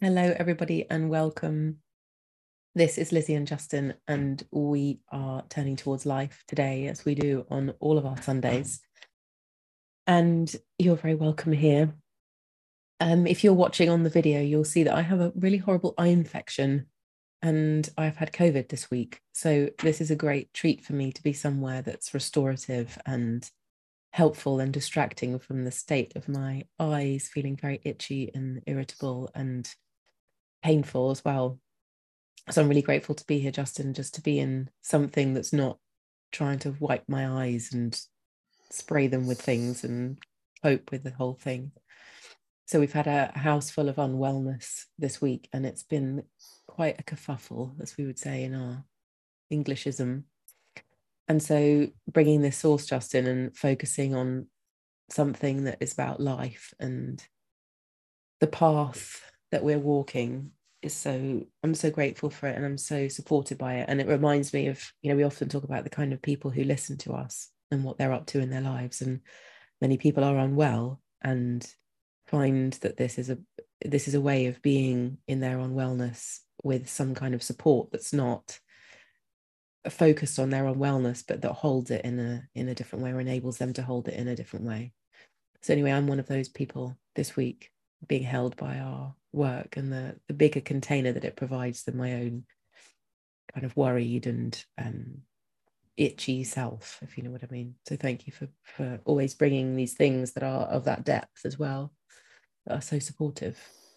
Hello, everybody, and welcome. This is Lizzie and Justin, and we are turning towards life today, as we do on all of our Sundays. And you're very welcome here. If you're watching on the video, you'll see that I have a really horrible eye infection, and I've had COVID this week. So this is a great treat for me to be somewhere that's restorative and helpful and distracting from the state of my eyes, feeling very itchy and irritable and painful as well. So I'm really grateful to be here, Justin, just to be in something that's not trying to wipe my eyes and spray them with things and cope with the whole thing. So we've had a house full of unwellness this week, and it's been quite a kerfuffle, as we would say in our Englishism. And so bringing this source, Justin, and focusing on something that is about life and the path that we're walking is so, I'm so grateful for it, and I'm so supported by it. And it reminds me of, we often talk about the kind of people who listen to us and what they're up to in their lives. And many people are unwell and find that this is a way of being in their unwellness with some kind of support that's not focused on their unwellness, but that holds it in a different way, or enables them to hold it in a different way. So anyway, I'm one of those people this week, being held by our work and the bigger container that it provides than my own kind of worried and itchy self, if you know what I mean. So thank you for always bringing these things that are of that depth as well, that are so supportive.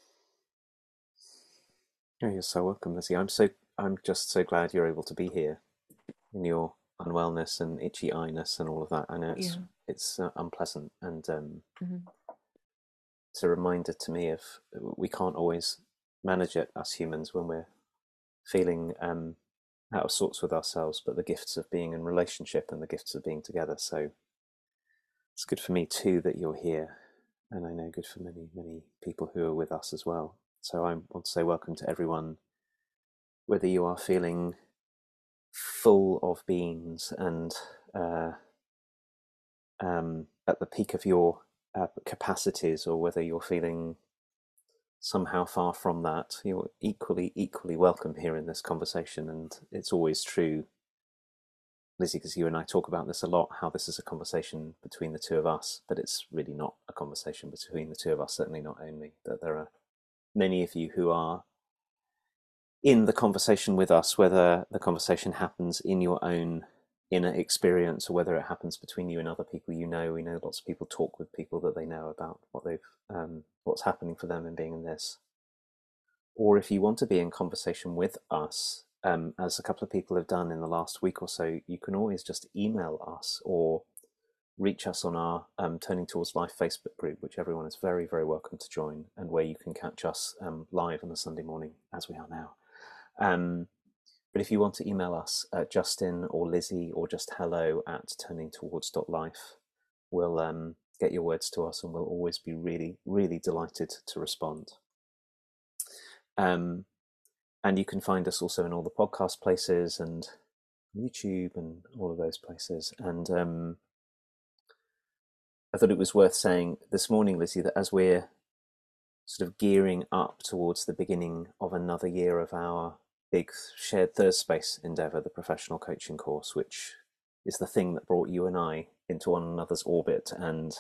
Oh, you're so welcome, Lizzie. I'm just so glad you're able to be here in your unwellness and itchy eyiness and all of that. I know Yeah. it's unpleasant, and Mm-hmm. it's a reminder to me of we can't always manage it, us humans, when we're feeling out of sorts with ourselves. But the gifts of being in relationship and the gifts of being together. So it's good for me too that you're here, and I know good for many people who are with us as well. So I want to say welcome to everyone, whether you are feeling full of beans and uh, at the peak of your capacities, or whether you're feeling somehow far from that, you're equally welcome here in this conversation. And it's always true, Lizzie, because you and I talk about this a lot, how this is a conversation between the two of us, but it's really not a conversation between the two of us, certainly not only. That there are many of you who are in the conversation with us, whether the conversation happens in your own inner experience or whether it happens between you and other people you know. We know lots of people talk with people that they know about what's happening for them in being in this. Or if you want to be in conversation with us, as a couple of people have done in the last week or so, you can always just email us or reach us on our Turning Towards Life Facebook group, which everyone is very welcome to join, and where you can catch us live on a Sunday morning, as we are now. But if you want to email us, Justin or Lizzie, or just hello@turningtowards.life, we'll get your words to us, and we'll always be really delighted to respond. And you can find us also in all the podcast places and YouTube and all of those places. And I thought it was worth saying this morning, Lizzie, that as we're sort of gearing up towards the beginning of another year of our big shared third space endeavor, the professional coaching course, which is the thing that brought you and I into one another's orbit, and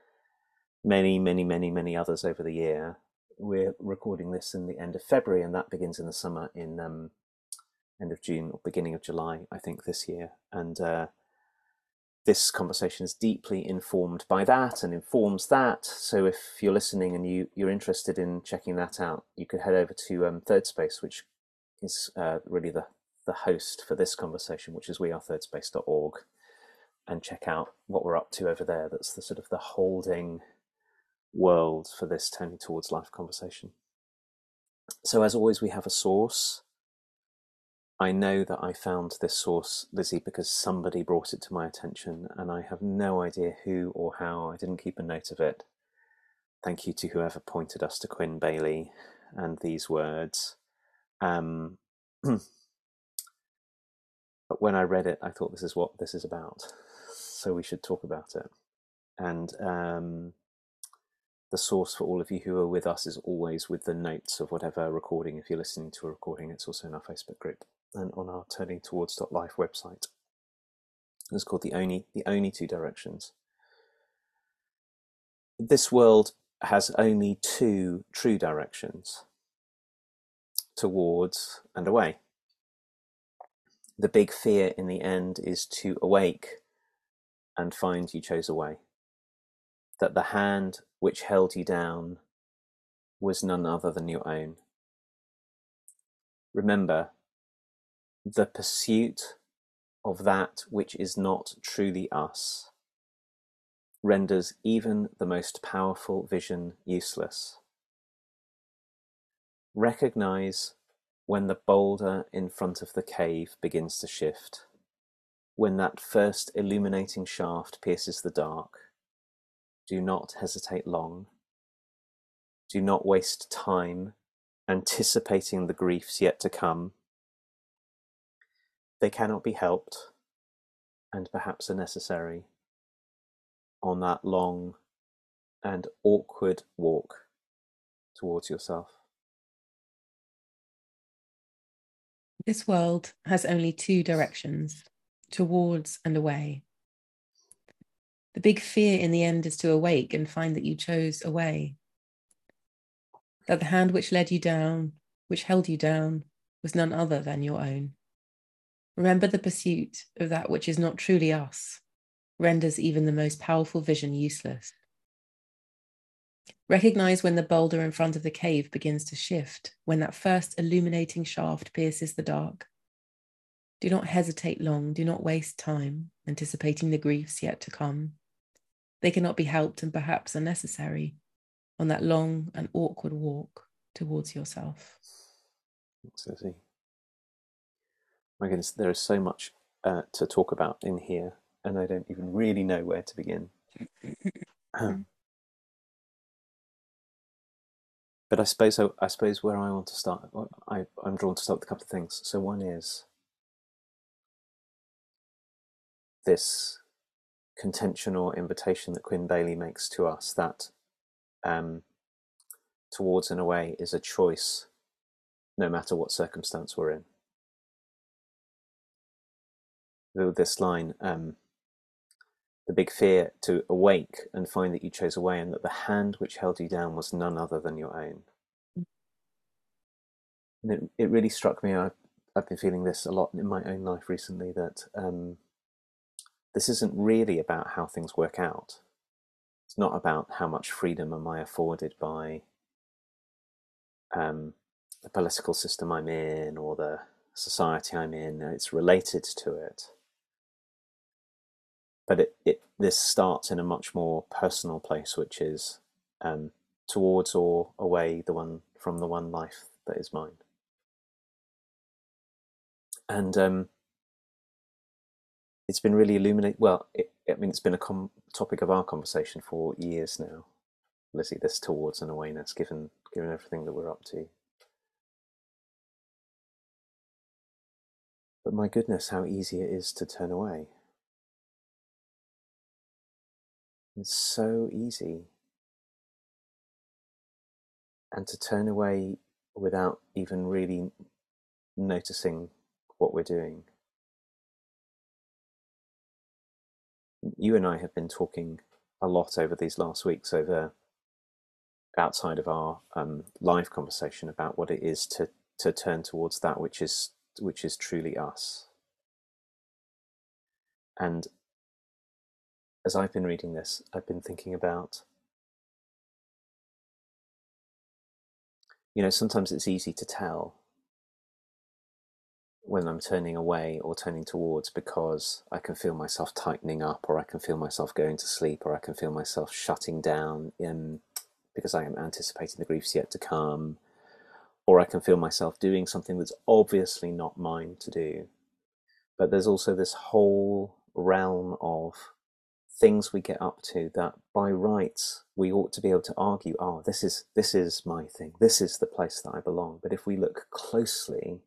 many others over the year. We're recording this in the end of February, and that begins in the summer, in end of June or beginning of July, I think, this year. And this conversation is deeply informed by that and informs that. So if you're listening and you're interested in checking that out, you could head over to Third Space, which is really the host for this conversation, which is wearethirdSpace.org, and check out what we're up to over there. That's the sort of the holding world for this Turning Towards Life conversation. So as always, we have a source. I know that I found this source, Lizzie, because somebody brought it to my attention, and I have no idea who or how. I didn't keep a note of it. Thank you to whoever pointed us to Quinn Bailey and these words. But when I read it, I thought, this is what this is about, so we should talk about it. And the source for all of you who are with us is always with the notes of whatever recording. If you're listening to a recording, it's also in our Facebook group and on our Turning Towards Life website. It's called the only two directions. This world has only two true directions: towards and away. The big fear in the end is to awake and find you chose away, that the hand which held you down was none other than your own. Remember, the pursuit of that which is not truly us renders even the most powerful vision useless. Recognize when the boulder in front of the cave begins to shift, when that first illuminating shaft pierces the dark. Do not hesitate long. Do not waste time anticipating the griefs yet to come. They cannot be helped, and perhaps are necessary, on that long and awkward walk towards yourself. This world has only two directions, towards and away. The big fear in the end is to awake and find that you chose away, that the hand which led you down, which held you down, was none other than your own. Remember, the pursuit of that which is not truly us renders even the most powerful vision useless. Recognize when the boulder in front of the cave begins to shift, when that first illuminating shaft pierces the dark. Do not hesitate long, do not waste time anticipating the griefs yet to come. They cannot be helped and perhaps are necessary on that long and awkward walk towards yourself. Thanks, Lizzie. My goodness, there is so much to talk about in here, and I don't even really know where to begin. But I suppose where I want to start, I'm drawn to start with a couple of things. So one is this contention or invitation that Quinn Bailey makes to us, that towards and away is a choice no matter what circumstance we're in. With this line, the big fear to awake and find that you chose away, and that the hand which held you down was none other than your own. And it really struck me, I've been feeling this a lot in my own life recently, that this isn't really about how things work out. It's not about how much freedom am I afforded by the political system I'm in or the society I'm in. It's related to it. But this starts in a much more personal place, which is towards or away from the one life that is mine. And it's been really illuminating. Well, it's been a topic of our conversation for years now, Lizzie, this towards and awayness, given everything that we're up to. But my goodness, how easy it is to turn away. It's so easy. And to turn away without even really noticing what we're doing. You and I have been talking a lot over these last weeks, outside of our live conversation, about what it is to turn towards that which is truly us. And as I've been reading this, I've been thinking about, sometimes it's easy to tell when I'm turning away or turning towards, because I can feel myself tightening up, or I can feel myself going to sleep, or I can feel myself shutting down because I am anticipating the griefs yet to come, or I can feel myself doing something that's obviously not mine to do. But there's also this whole realm of things we get up to that by rights we ought to be able to argue, this is my thing, this is the place that I belong. But if we look closely,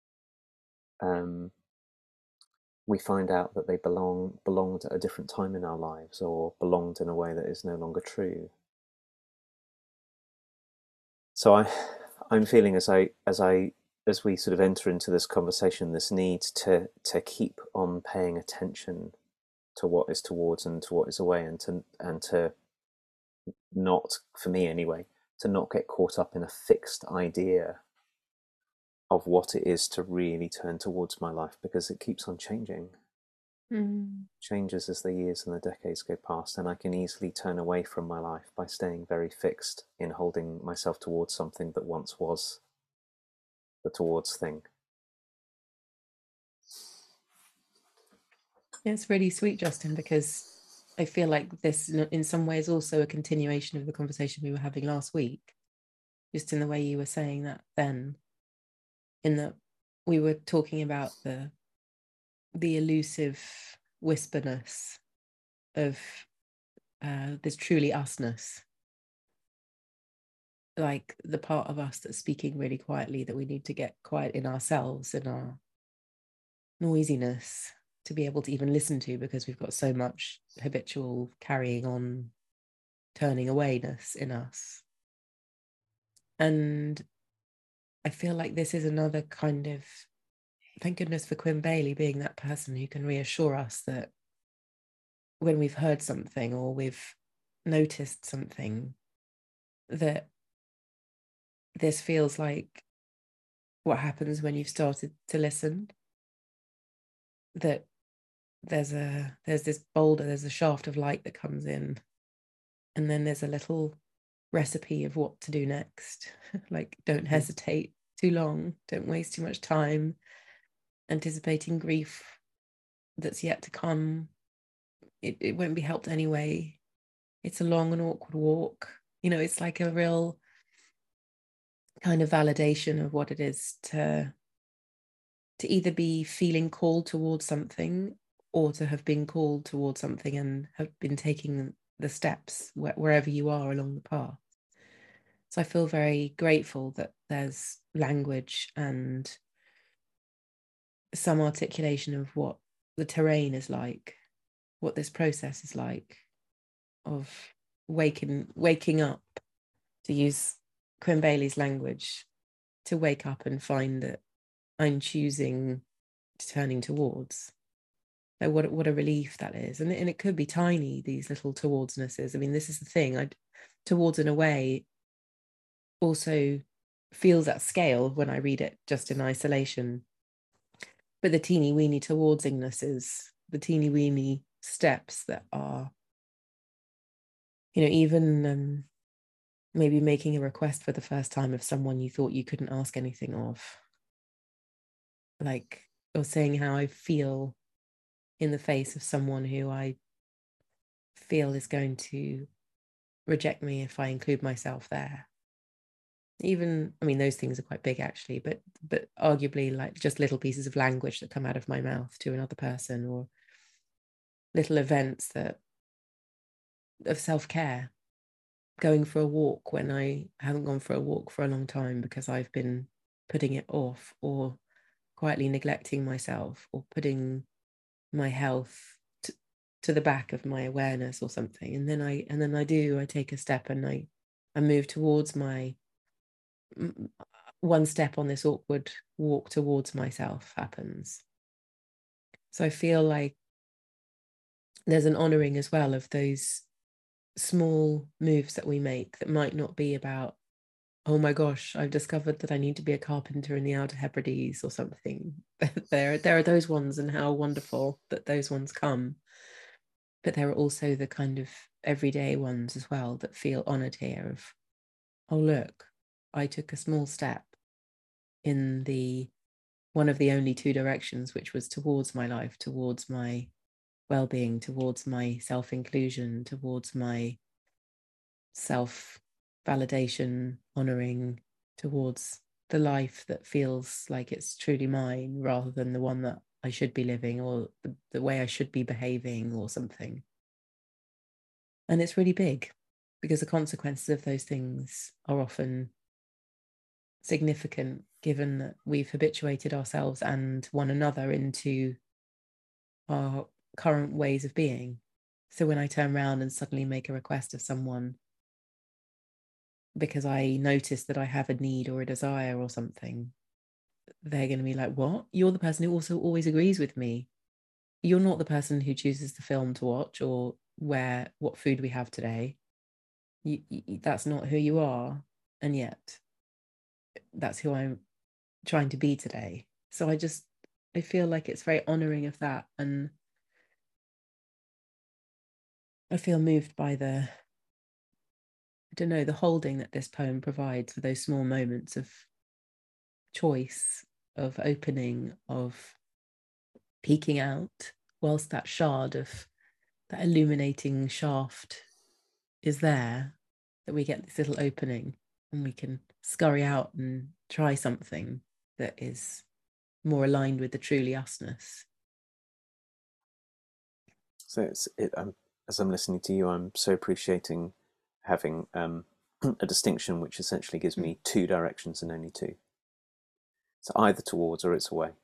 we find out that they belonged at a different time in our lives, or belonged in a way that is no longer true. So I'm feeling as we sort of enter into this conversation, this need to keep on paying attention to what is towards and to what is away, and to not, for me anyway, to not get caught up in a fixed idea of what it is to really turn towards my life, because it keeps on changing. Changes as the years and the decades go past, and I can easily turn away from my life by staying very fixed in holding myself towards something that once was the towards thing. It's really sweet, Justin, because I feel like this in some ways also a continuation of the conversation we were having last week, just in the way you were saying that then, in that we were talking about the elusive wisperness of this truly usness, like the part of us that's speaking really quietly, that we need to get quiet in ourselves and our noisiness to be able to even listen to, because we've got so much habitual carrying on, turning awayness in us. And I feel like this is another kind of, thank goodness for Quinn Bailey being that person who can reassure us that when we've heard something or we've noticed something, that this feels like what happens when you've started to listen, that there's this boulder, there's a shaft of light that comes in, and then there's a little recipe of what to do next. Like, don't hesitate too long, don't waste too much time anticipating grief that's yet to come. It won't be helped anyway. It's a long and awkward walk. It's like a real kind of validation of what it is to either be feeling called towards something, or to have been called towards something and have been taking the steps wherever you are along the path. So I feel very grateful that there's language and some articulation of what the terrain is like, what this process is like of waking up, to use Quinn Bailey's language, to wake up and find that I'm choosing turning towards. Like, what a relief that is. And it could be tiny, these little towardsnesses. I mean, this is the thing. Towards in a way also feels at scale when I read it just in isolation. But the teeny weeny towardsingness, the teeny weeny steps that are, even maybe making a request for the first time of someone you thought you couldn't ask anything of, like, or saying how I feel in the face of someone who I feel is going to reject me if I include myself there. Even, I mean, those things are quite big actually, but arguably, like, just little pieces of language that come out of my mouth to another person, or little events that of self-care, going for a walk when I haven't gone for a walk for a long time because I've been putting it off, or quietly neglecting myself, or putting my health to the back of my awareness or something. And then I take a step, and I move towards my one step on this awkward walk towards myself happens. So I feel like there's an honoring as well of those small moves that we make that might not be about, oh my gosh, I've discovered that I need to be a carpenter in the Outer Hebrides or something. there are those ones, and how wonderful that those ones come. But there are also the kind of everyday ones as well that feel honored here, of, oh look, I took a small step in the one of the only two directions, which was towards my life, towards my well-being, towards my self-inclusion, towards my self-validation, honoring, towards the life that feels like it's truly mine, rather than the one that I should be living, or the way I should be behaving or something. And it's really big, because the consequences of those things are often significant, given that we've habituated ourselves and one another into our current ways of being. So when I turn around and suddenly make a request of someone because I notice that I have a need or a desire or something, they're going to be like, what? You're the person who also always agrees with me. You're not the person who chooses the film to watch or what food we have today. That's not who you are. And yet that's who I'm trying to be today. So I feel like it's very honoring of that. And I feel moved by I don't know, the holding that this poem provides for those small moments of choice, of opening, of peeking out, whilst that shard of that illuminating shaft is there, that we get this little opening and we can scurry out and try something that is more aligned with the truly usness. So as I'm listening to you, I'm so appreciating having a distinction which essentially gives me two directions and only two. It's either towards or it's away,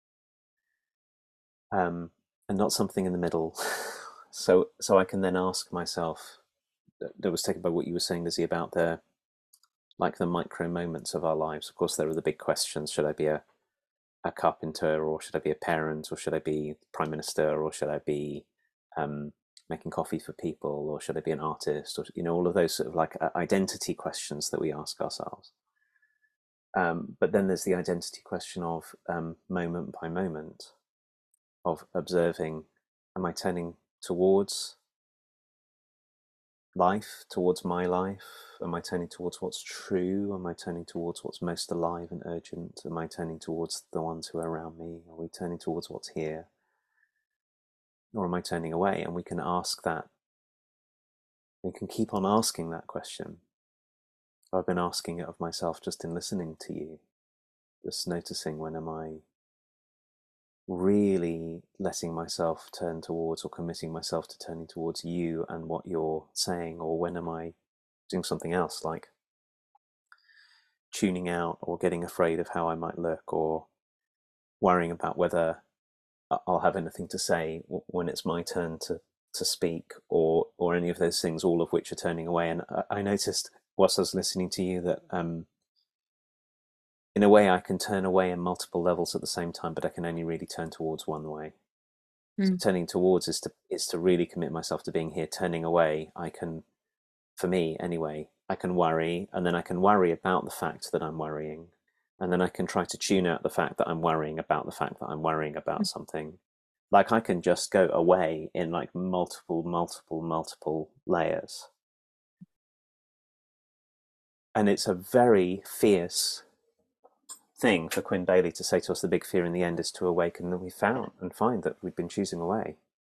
and not something in the middle. So I can then ask myself. That was taken by what you were saying, Lizzie, about the micro moments of our lives. Of course, there are the big questions: should I be a carpenter, or should I be a parent, or should I be prime minister, or should I be making coffee for people, or should I be an artist, or all of those sort of like identity questions that we ask ourselves. But then there's the identity question of moment by moment, of observing: am I turning towards life, towards my life? Am I turning towards what's true? Am I turning towards what's most alive and urgent? Am I turning towards the ones who are around me? Are we turning towards what's here? Or am I turning away? And we can ask that. We can keep on asking that question. I've been asking it of myself just in listening to you, just noticing, when am I really letting myself turn towards, or committing myself to turning towards you and what you're saying, or when am I doing something else, like tuning out or getting afraid of how I might look, or worrying about whether I'll have anything to say when it's my turn to speak, or any of those things, all of which are turning away. And I noticed whilst I was listening to you that in a way I can turn away in multiple levels at the same time, but I can only really turn towards one way. So turning towards is to really commit myself to being here. Turning away, I can, for me anyway, I can worry, and then I can worry about the fact that I'm worrying, and then I can try to tune out the fact that I'm worrying about the fact that I'm worrying about something. Like, I can just go away in like multiple layers. And it's a very fierce thing for Quinn Bailey to say to us: the big fear in the end is to awaken that we find that we've been choosing away.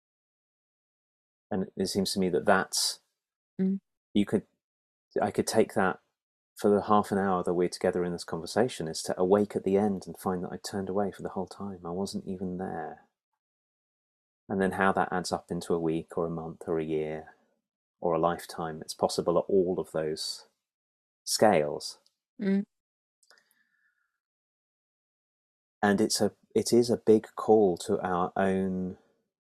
And it seems to me that that's, I could take that for the half an hour that we're together in this conversation, is to awake at the end and find that I turned away for the whole time. I wasn't even there. And then how that adds up into a week or a month or a year or a lifetime. It's possible at all of those scales. And it is a big call to our own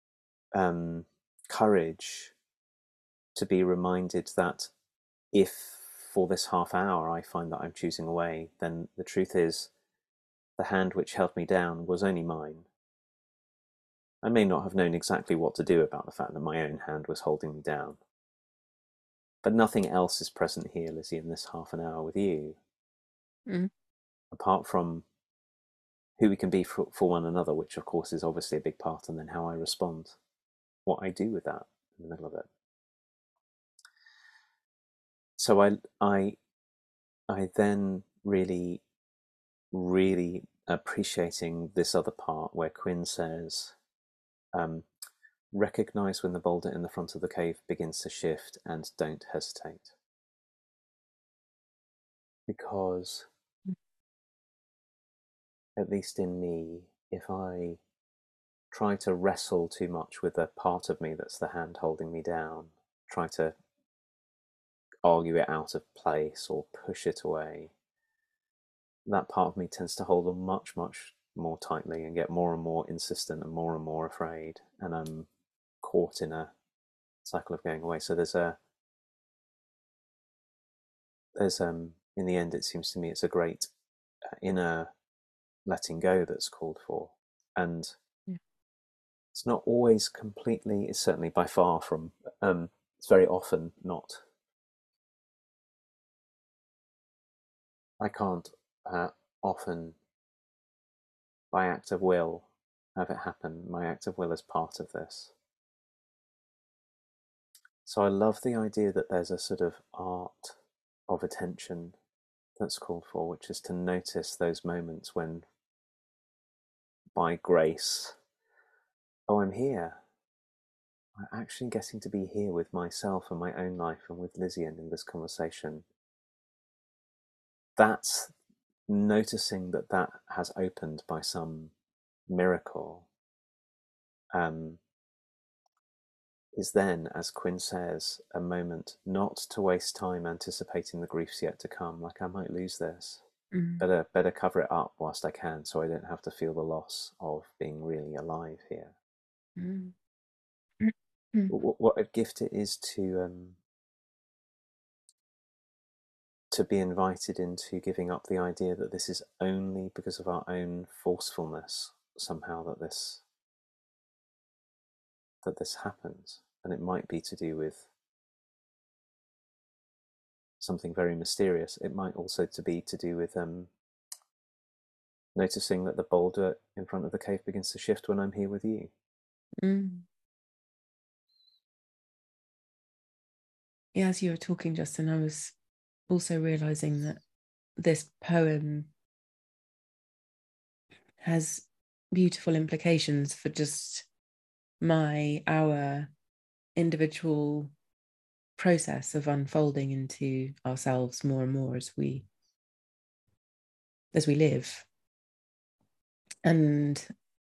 courage to be reminded that if for this half hour I find that I'm choosing away, then the truth is the hand which held me down was only mine. I may not have known exactly what to do about the fact that my own hand was holding me down. But nothing else is present here, Lizzie, in this half an hour with you, apart from who we can be for one another, which of course is obviously a big part, and then how I respond, what I do with that in the middle of it. So I then really, really appreciating this other part where Quinn says, recognize when the boulder in the front of the cave begins to shift and don't hesitate. Because, at least in me, if I try to wrestle too much with the part of me that's the hand holding me down, try to argue it out of place or push it away, that part of me tends to hold on much more tightly and get more and more insistent and more afraid, and I'm caught in a cycle of going away. So there's there's in the end, it seems to me it's a great inner letting go that's called for, and Yeah. it's not always completely. It's certainly by far from. It's very often not. I can't often, by act of will, have it happen. My act of will is part of this. So I love the idea that there's a sort of art of attention that's called for, which is to notice those moments when, by grace, oh, I'm here. I'm actually getting to be here with myself and my own life and with Lizzie in this conversation. That's noticing that that has opened by some miracle, is then, as Quinn says, a moment not to waste time anticipating the griefs yet to come. Like, I might lose this. Mm. Better cover it up whilst I can, so I don't have to feel the loss of being really alive here. Mm. What a gift it is to be invited into giving up the idea that this is only because of our own forcefulness somehow that this happens, and it might be to do with something very mysterious. It might also be to do with noticing that the boulder in front of the cave begins to shift when I'm here with you. Mm. Yeah, as you were talking, Justin, I was also realizing that this poem has beautiful implications for just our individual process of unfolding into ourselves more and more as we live. And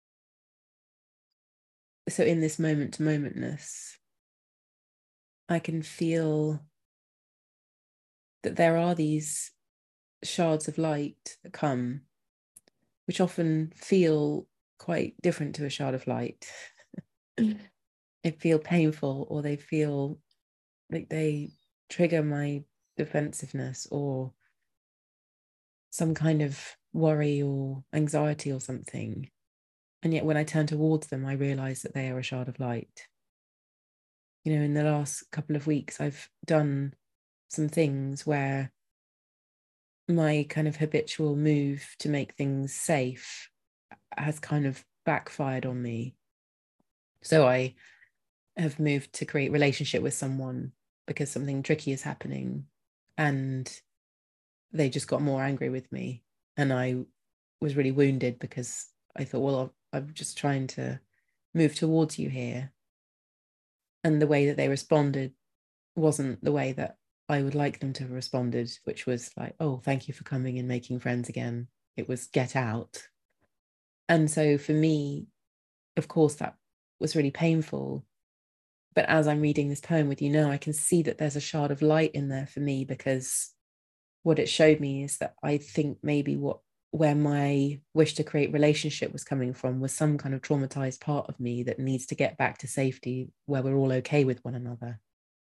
so in this moment to momentness, I can feel that there are these shards of light that come, which often feel quite different to a shard of light. They feel painful, or they feel like they trigger my defensiveness or some kind of worry or anxiety or something. And yet when I turn towards them, I realize that they are a shard of light. You know, in the last couple of weeks, I've done some things where my kind of habitual move to make things safe has kind of backfired on me. So I have moved to create relationship with someone because something tricky is happening, and they just got more angry with me, and I was really wounded because I thought, well, I'm just trying to move towards you here, and the way that they responded wasn't the way that I would like them to have responded, which was like, oh, thank you for coming and making friends again. It was get out. And so for me, of course, that was really painful. But as I'm reading this poem with you now, I can see that there's a shard of light in there for me, because what it showed me is that I think maybe where my wish to create relationship was coming from was some kind of traumatized part of me that needs to get back to safety where we're all okay with one another.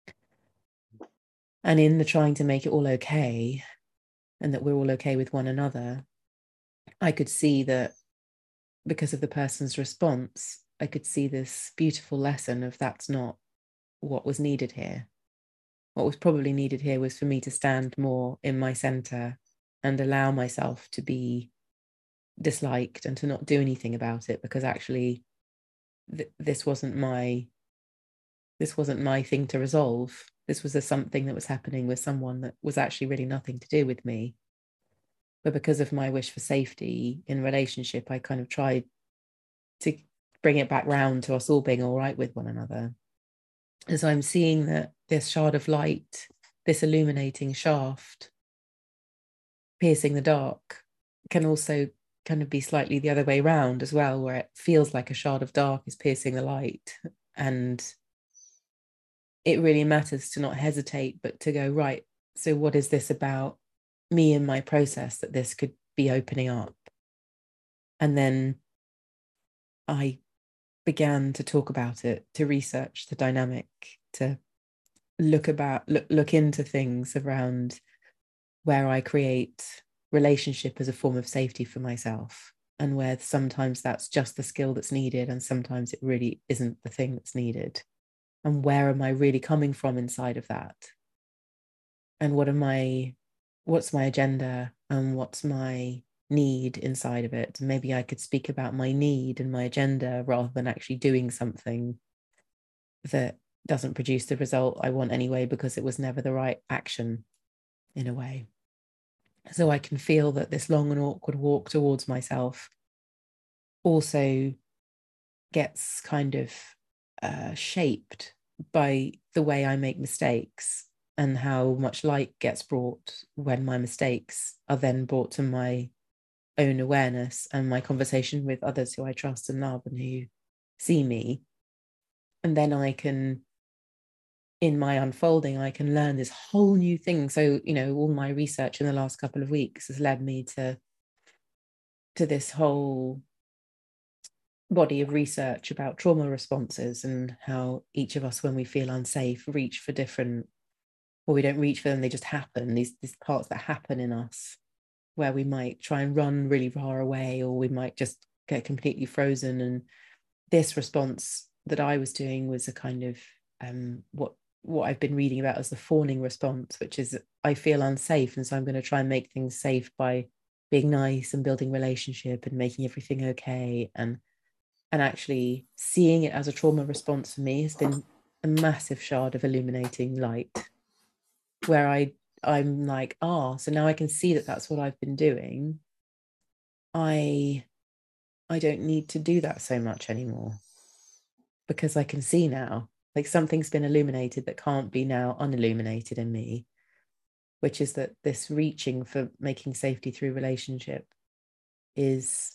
And in the trying to make it all okay, and that we're all okay with one another, I could see that because of the person's response, I could see this beautiful lesson of that's not what was needed here. What was probably needed here was for me to stand more in my center and allow myself to be disliked and to not do anything about it, because actually this wasn't my thing to resolve. This was something that was happening with someone that was actually really nothing to do with me. But because of my wish for safety in relationship, I kind of tried to bring it back round to us all being all right with one another. And so I'm seeing that this shard of light, this illuminating shaft piercing the dark, can also kind of be slightly the other way around as well, where it feels like a shard of dark is piercing the light. And it really matters to not hesitate, but to go, right, so what is this about me and my process that this could be opening up? And then I began to talk about it, to research the dynamic, to look into things around where I create relationship as a form of safety for myself, and where sometimes that's just the skill that's needed and sometimes it really isn't the thing that's needed. And where am I really coming from inside of that? And what's my agenda and what's my need inside of it? Maybe I could speak about my need and my agenda rather than actually doing something that doesn't produce the result I want anyway, because it was never the right action in a way. So I can feel that this long and awkward walk towards myself also gets kind of shaped by the way I make mistakes and how much light gets brought when my mistakes are then brought to my own awareness and my conversation with others who I trust and love and who see me. And then I can, in my unfolding, I can learn this whole new thing. So, all my research in the last couple of weeks has led me to this whole body of research about trauma responses and how each of us, when we feel unsafe, reach for different, or we don't reach for them, they just happen, these parts that happen in us, where we might try and run really far away, or we might just get completely frozen. And this response that I was doing was a kind of what I've been reading about as the fawning response, which is I feel unsafe, and so I'm going to try and make things safe by being nice and building relationship and making everything okay. And actually seeing it as a trauma response for me has been a massive shard of illuminating light, where I'm like, so now I can see that that's what I've been doing. I don't need to do that so much anymore, because I can see now, like, something's been illuminated that can't be now unilluminated in me, which is that this reaching for making safety through relationship is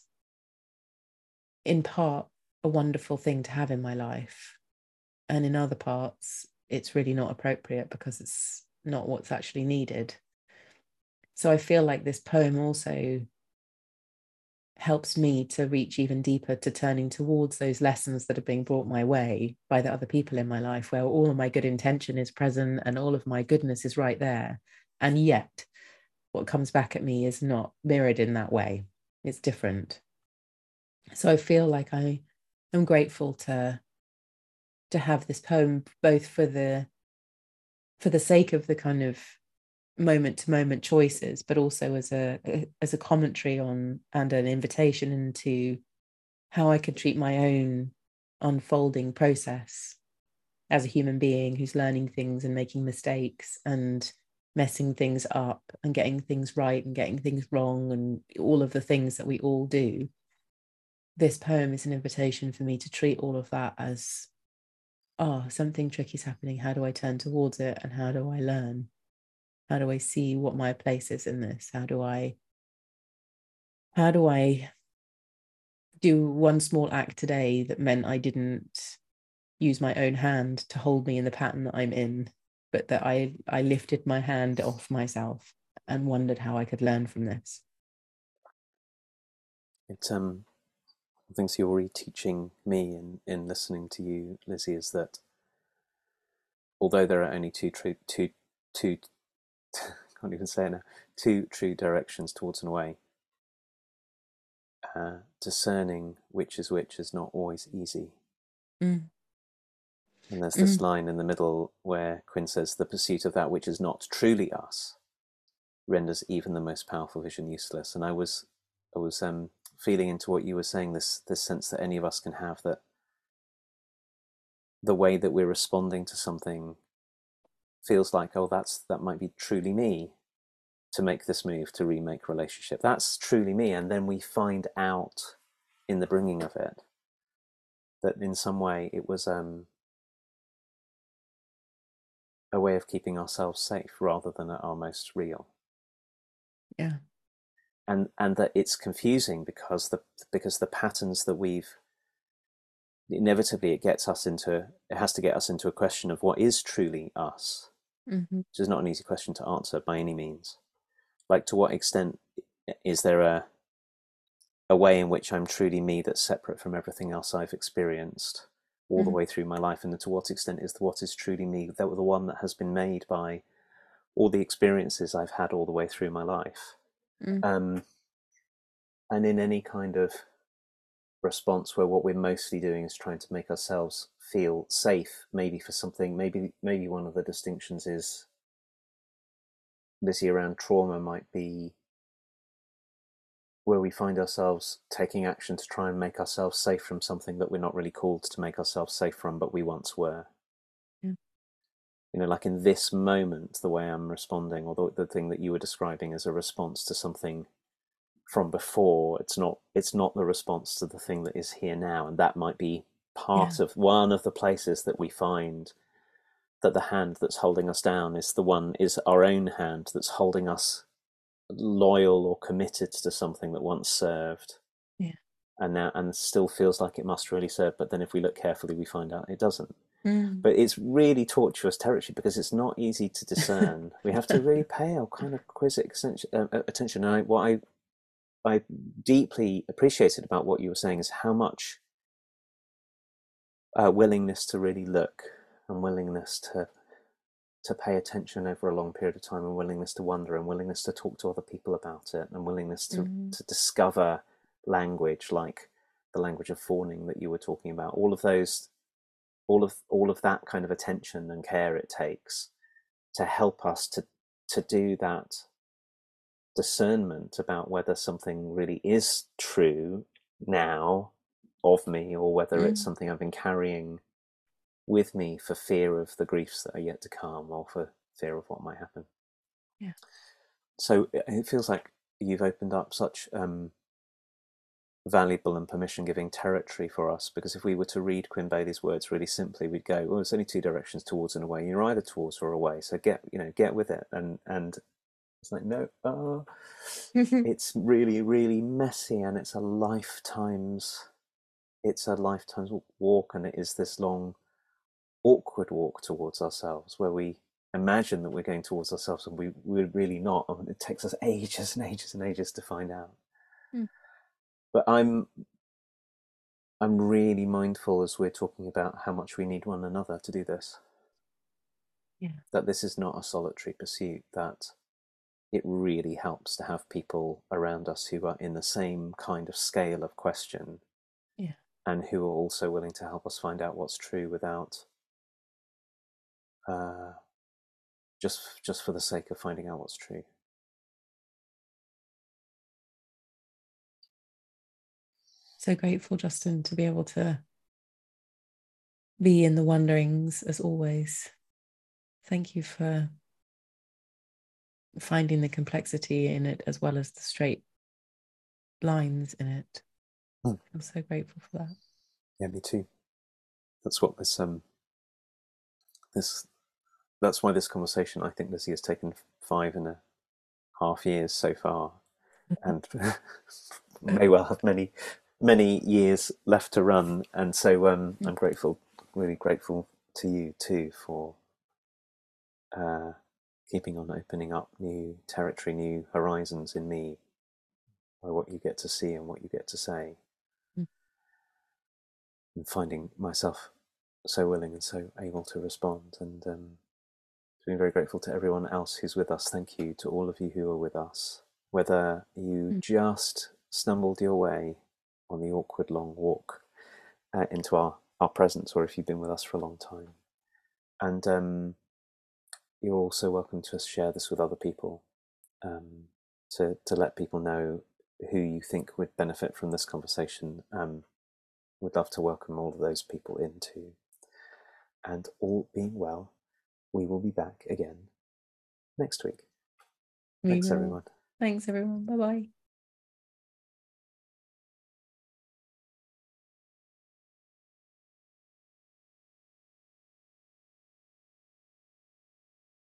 in part a wonderful thing to have in my life. And in other parts, it's really not appropriate because it's not what's actually needed. So I feel like this poem also helps me to reach even deeper, to turning towards those lessons that are being brought my way by the other people in my life, where all of my good intention is present and all of my goodness is right there. And yet what comes back at me is not mirrored in that way. It's different. So I feel like I am grateful to have this poem, both for the sake of the kind of moment to moment choices, but also as a commentary on and an invitation into how I could treat my own unfolding process as a human being who's learning things and making mistakes and messing things up and getting things right and getting things wrong and all of the things that we all do. This poem is an invitation for me to treat all of that as, something tricky is happening. How do I turn towards it? And how do I learn? How do I see what my place is in this? How do I do one small act today that meant I didn't use my own hand to hold me in the pattern that I'm in, but that I lifted my hand off myself and wondered how I could learn from this. It's things you're already teaching me in listening to you, Lizzie, is that although there are only two can't even say it now, two true directions towards and away, discerning which is not always easy. Mm. And there's this line in the middle where Quinn says, the pursuit of that which is not truly us renders even the most powerful vision useless. And I was feeling into what you were saying, this sense that any of us can have, that the way that we're responding to something feels like, that might be truly me, to make this move to remake relationship. That's truly me. And then we find out in the bringing of it that in some way it was a way of keeping ourselves safe rather than at our most real. Yeah. And that it's confusing because the patterns that we've inevitably it has to get us into a question of what is truly us, which is not an easy question to answer by any means. Like, to what extent is there a way in which I'm truly me that's separate from everything else I've experienced all the way through my life, and to what extent is what is truly me, that the one that has been made by all the experiences I've had all the way through my life. Mm. And in any kind of response where what we're mostly doing is trying to make ourselves feel safe, maybe for something, maybe one of the distinctions is Lizzie around trauma might be where we find ourselves taking action to try and make ourselves safe from something that we're not really called to make ourselves safe from, but we once were. Yeah. Like in this moment, the way I'm responding, or the thing that you were describing as a response to something from before, it's not the response to the thing that is here now. And that might be Yeah. part of one of the places that we find that the hand that's holding us down is our own hand that's holding us loyal or committed to something that once served, Yeah. and still feels like it must really serve, but then if we look carefully we find out it doesn't. Mm. But it's really tortuous territory because it's not easy to discern. We have to really pay our kind of quizzic attention. And I deeply appreciated about what you were saying is how much willingness to really look, and willingness to pay attention over a long period of time, and willingness to wonder, and willingness to talk to other people about it, and willingness Mm. to discover language like the language of fawning that you were talking about. All of those, all of that kind of attention and care it takes to help us to do that discernment about whether something really is true now of me, or whether it's Mm. something I've been carrying with me for fear of the griefs that are yet to come, or for fear of what might happen. Yeah. So it feels like you've opened up such valuable and permission-giving territory for us, because if we were to read Quinn Bailey's words really simply, we'd go, well, there's only two directions, towards and away. You're either towards or away, so get with it. And it's like, no, it's really, really messy, and it's a lifetime's walk, and it is this long, awkward walk towards ourselves, where we imagine that we're going towards ourselves, and we're really not, and it takes us ages and ages and ages to find out. Mm. But I'm really mindful, as we're talking about how much we need one another to do this, Yeah. that this is not a solitary pursuit, that it really helps to have people around us who are in the same kind of scale of question, Yeah. and who are also willing to help us find out what's true without uh, just for the sake of finding out what's true. So grateful, Justin, to be able to be in the wanderings as always. Thank you for finding the complexity in it as well as the straight lines in it. I'm so grateful for that. Yeah, me too. That's what this that's why this conversation, I think, Lizzie, has taken 5.5 years so far, and may well have many years left to run. And so I'm grateful, really grateful to you too, for keeping on opening up new territory, new horizons in me, by what you get to see and what you get to say, and finding myself so willing and so able to respond. And being very grateful to everyone else who's with us. Thank you to all of you who are with us, whether you just stumbled your way on the awkward long walk into our presence, or if you've been with us for a long time. And you're also welcome to share this with other people, to let people know who you think would benefit from this conversation. We'd love to welcome all of those people in too. And all being well, we will be back again next week. Thanks, everyone. Thanks, everyone. Bye bye.